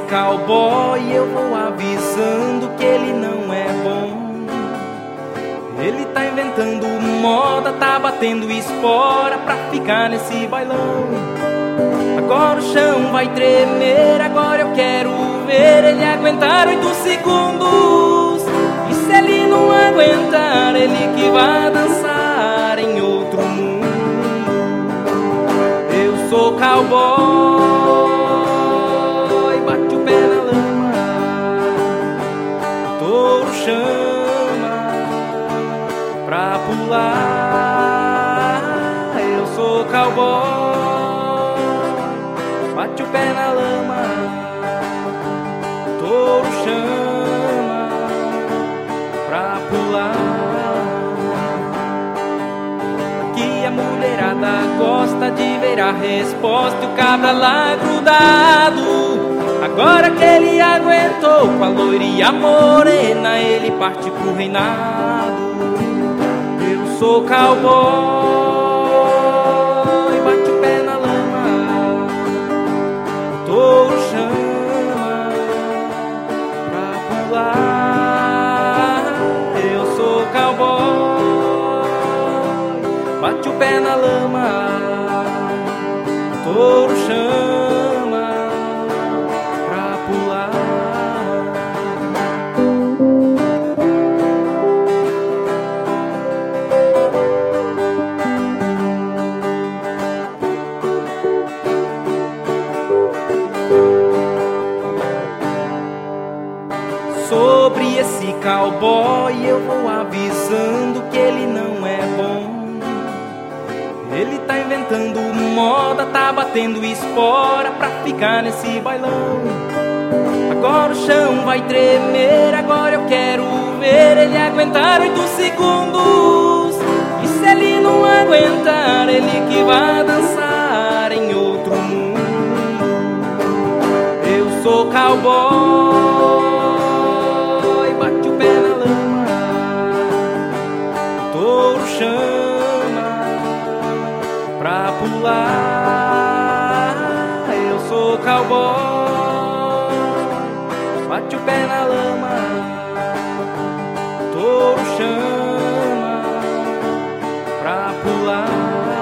cowboy eu vou avisando que ele não é bom. Ele tá inventando moda, tá batendo espora pra ficar nesse bailão. Agora o chão vai tremer, agora eu quero ver ele aguentar 8 segundos. E se ele não aguentar, ele que vai dançar em outro mundo. Eu sou cowboy, bate o pé na lama, touro chama pra pular. Eu sou cowboy, bate o pé na lama, touro chama pra pular. Aqui a mulherada gosta de ver a resposta e o cabra lá grudado. Agora que ele aguentou com a loira e a morena, ele parte pro reinado. Eu sou cowboy, bate o pé na lama, touro chama pra pular. Eu sou cowboy, bate o pé na lama, touro chama pra pular. Sobre esse cowboy eu vou avisando que ele não é bom. Ele tá inventando moda, tá batendo espora pra ficar nesse bailão. Agora o chão vai tremer, agora eu quero ver ele aguentar 8 segundos. E se ele não aguentar, ele que vai dançar em outro mundo. Eu sou cowboy, bate o pé na lama, touro chama pra pular. Eu sou cowboy, bate o pé na lama, touro chama pra pular.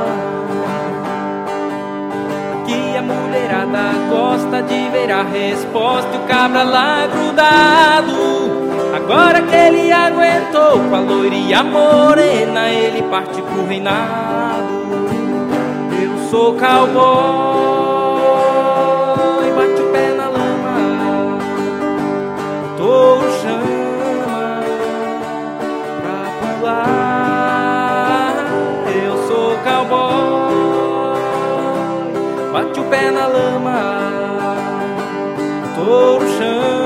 Aqui a mulherada gosta de ver a resposta e o cabra lá grudado. Agora que ele aguentou com a loira e a morena, ele parte pro reinado. Eu sou cowboy, bate o pé na lama, touro chama pra pular. Eu sou cowboy, bate o pé na lama, touro chama